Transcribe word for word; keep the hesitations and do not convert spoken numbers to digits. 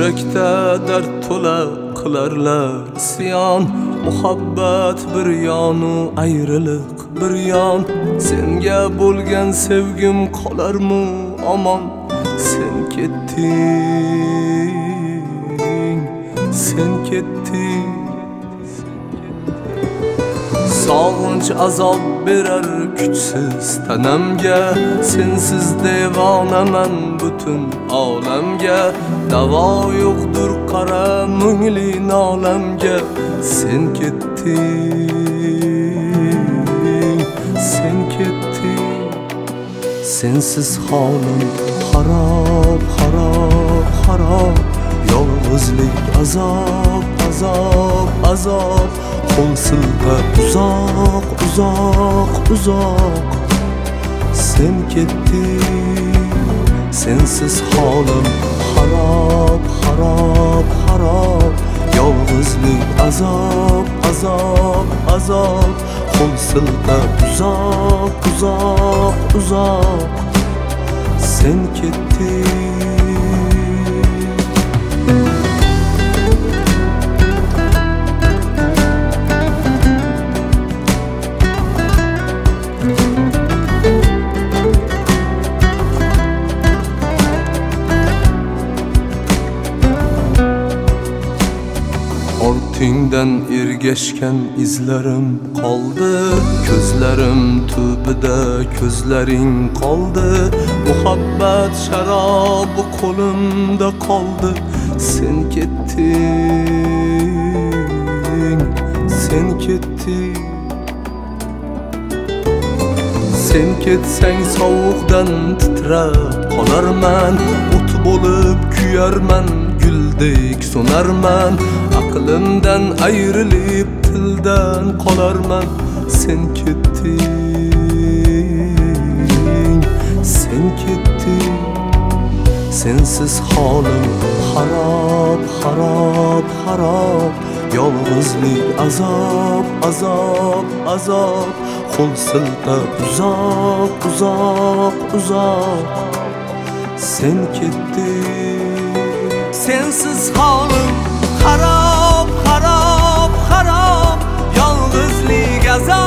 yurakda dard to'la qilarlar isyon. Muhabbat bir yonu, ayriliq bir yon. Senga bo'lgan sevgim qolarmi omon? Sen ketding, sen ketding. Sog'inch azob berar kuchsiz tanamga, sensiz devonaman butun olamga. Davo yo'qdir qara mungli nolamga. Sen ketding, sen ketding. Sensiz holim xarob, xarob, xarob. Yolg'izlik azob, azob, azob. Qo'l siltab uzoq, uzoq, uzoq. Sen ketding, sensiz holim xarob, xarob, xarob. Yolg'izlik azob, azob, azob. Qo'l siltab uzoq, uzoq, uzoq. Sen ketding. Ortingdan ergashgan izlarim qoldi, ko'zlarim tubida ko'zlaring qoldi. Muhabbat sharobi qo'limda qoldi. Sen ketding, sen ketding. Sen ketsang sovuqdan titrab qolarman, o't bo'lib kuyarman, guldek so'narman. Aqlimdan ayrilib tildan qolarman. Sen ketding, sen ketding. Sensiz holim xarob, xarob, xarob. Yolg'izlik azob, azob, azob. Qo'l siltab uzoq, uzoq, uzoq. Sen ketding. Sensiz holim xarob, xarob, xarob. Yolg'izlik azob.